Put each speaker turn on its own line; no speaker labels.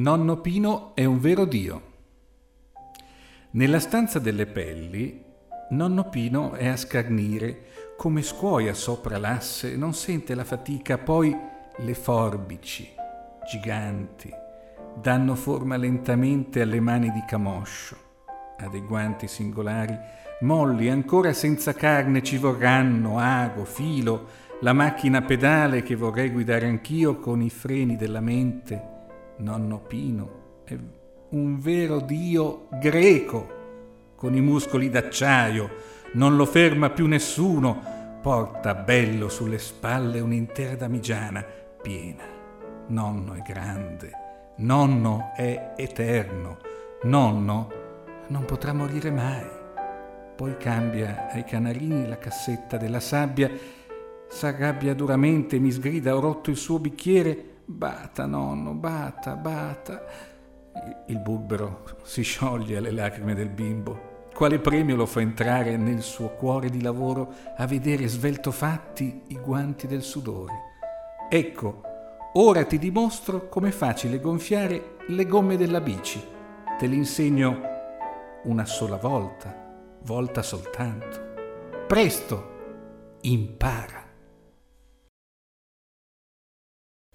Nonno Pino è un vero dio. Nella stanza delle pelli, nonno Pino è a scharnire, come scuoia sopra l'asse, non sente la fatica, poi le forbici, giganti, danno forma lentamente alle mani di Camoscio. Ha dei guanti singolari, molli, ancora senza carne ci vorranno, ago, filo, la macchina pedale che vorrei guidare anch'io con i freni della mente. Nonno Pino è un vero dio greco, con i muscoli d'acciaio, non lo ferma più nessuno, porta bello sulle spalle un'intera damigiana piena. Nonno è grande, nonno è eterno, nonno non potrà morire mai. Poi cambia ai canarini la cassetta della sabbia, s'arrabbia duramente, mi sgrida: ho rotto il suo bicchiere. Bata, nonno, bata, bata. Il burbero si scioglie alle lacrime del bimbo. Quale premio lo fa entrare nel suo cuore di lavoro a vedere sveltofatti i guanti del sudore? Ecco, ora ti dimostro com'è facile gonfiare le gomme della bici. Te l'insegno una sola volta soltanto. Presto, impara.